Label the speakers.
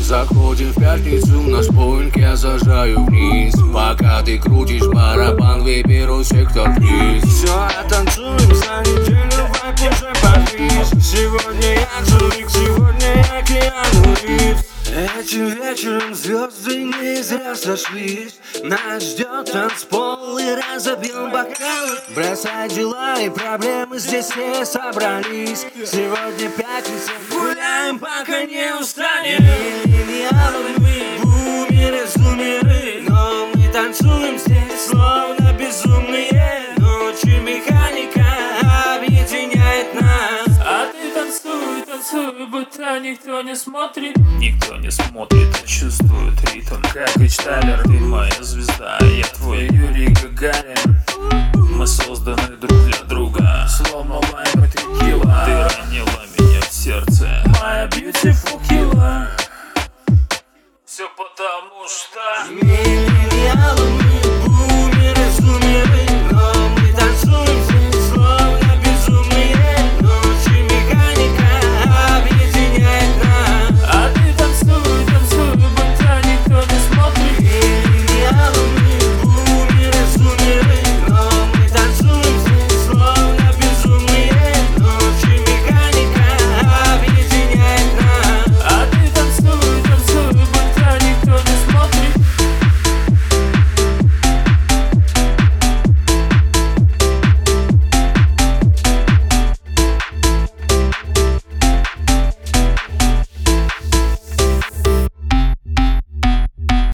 Speaker 1: Заходим в пятницу, на споинг я зажаю вниз. Пока ты крутишь барабан, выберу сектор приз. Все, танцуем за неделю, вайп уже повис. Сегодня я Джон Уик, сегодня я Киану Ривз. Этим вечером звезды не зря сошлись. Нас ждет танцпол и разобьем бокалы. Бросай дела и проблемы, здесь все собрались. Сегодня пятница, гуляем, пока не устанем. Миллениалы мы, бумеры, зумеры, но мы танцуем здесь, словно безумные. Ночью механика объединяет нас.
Speaker 2: А ты танцуй, танцуй, будто никто не смотрит. Никто не смотрит, а чувствует ритм. Как Эйчтайлер, ты моя звезда, я твой Юрий Гагарин. Мы созданы друг для друга, словно лайм и текила. Ты ранила меня в сердце, моя beautiful killer. Все потому что
Speaker 1: Миллениалы мы.